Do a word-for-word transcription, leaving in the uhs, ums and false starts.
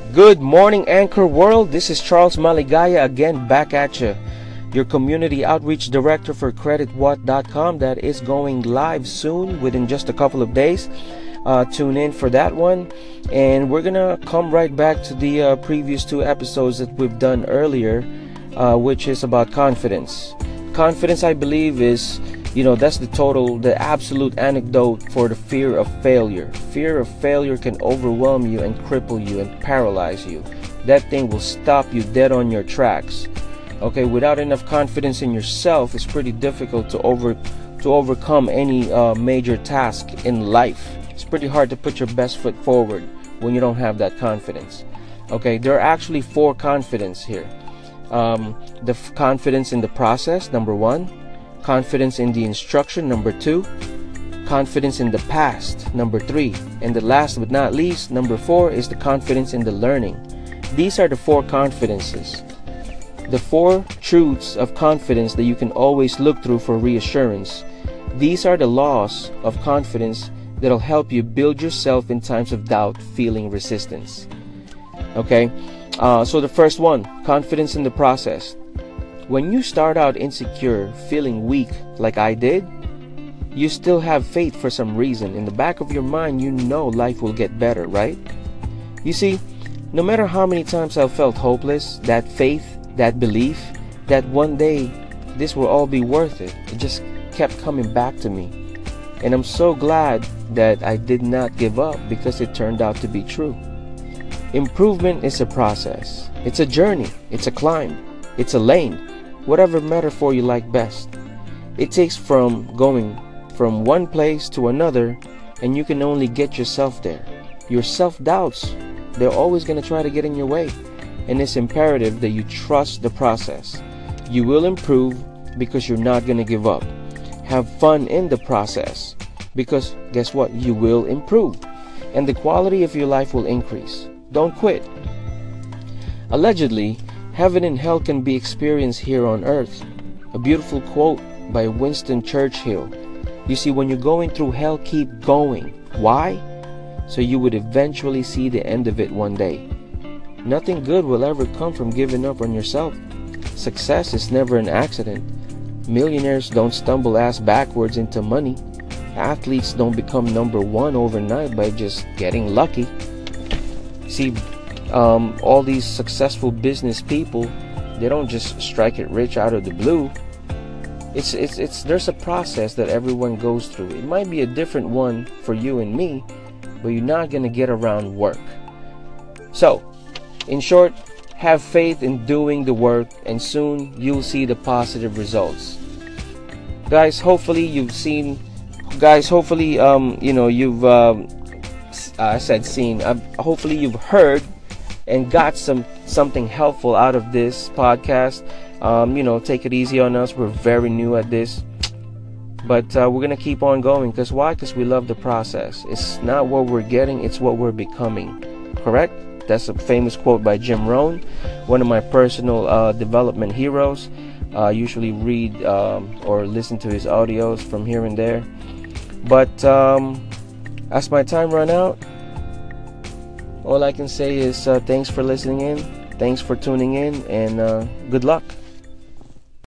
Good morning, Anchor World. This is Charles Maligaya again, back at you. Your community outreach director for credit what dot com. That is going live soon, within just a couple of days. Uh, tune in for that one. And we're gonna come right back to the uh, previous two episodes that we've done earlier, uh, which is about confidence. Confidence, I believe, is, you know, that's the total, the absolute antidote for the fear of failure. Fear of failure can overwhelm you and cripple you and paralyze you. That thing will stop you dead on your tracks. Okay, without enough confidence in yourself, it's pretty difficult to over to overcome any uh, major task in life. It's pretty hard to put your best foot forward when you don't have that confidence. Okay, there are actually four confidence here. Um, the f- confidence in the process, number one. Confidence in the instruction, number two. Confidence in the past, number three. And the last but not least, number four, is the confidence in the learning. These are the four confidences. The four truths of confidence that you can always look through for reassurance. These are the laws of confidence that'll help you build yourself in times of doubt, feeling resistance. Okay, uh, so the first one, confidence in the process. When you start out insecure, feeling weak like I did, you still have faith for some reason. In the back of your mind, you know life will get better, right? You see, no matter how many times I've felt hopeless, that faith, that belief, that one day this will all be worth it, it just kept coming back to me. And I'm so glad that I did not give up, because it turned out to be true. Improvement is a process. It's a journey. It's a climb. It's a lane. Whatever metaphor you like best. It takes from going from one place to another, and you can only get yourself there. Your self-doubts, they're always going to try to get in your way. And it's imperative that you trust the process. You will improve because you're not going to give up. Have fun in the process, because guess what? You will improve. And the quality of your life will increase. Don't quit. Allegedly, heaven and hell can be experienced here on earth. A beautiful quote by Winston Churchill. You see, when you're going through hell, keep going. Why? So you would eventually see the end of it one day. Nothing good will ever come from giving up on yourself. Success is never an accident. Millionaires don't stumble ass backwards into money. Athletes don't become number one overnight by just getting lucky. See, um, all these successful business people, they don't just strike it rich out of the blue. It's it's it's there's a process that everyone goes through. It might be a different one for you and me, but you're not gonna get around work. So, in short, have faith in doing the work, and soon you'll see the positive results. Guys, hopefully you've seen. Guys, hopefully um you know you've um, I said seen. Uh, hopefully you've heard and got some something helpful out of this podcast. Um, you know, take it easy on us. We're very new at this, but uh, we're gonna keep on going. Cause why? Cause we love the process. It's not what we're getting; it's what we're becoming. Correct? That's a famous quote by Jim Rohn, one of my personal uh, development heroes. I uh, usually read um, or listen to his audios from here and there. But um, as my time run out, all I can say is uh, thanks for listening in, thanks for tuning in, and uh, good luck.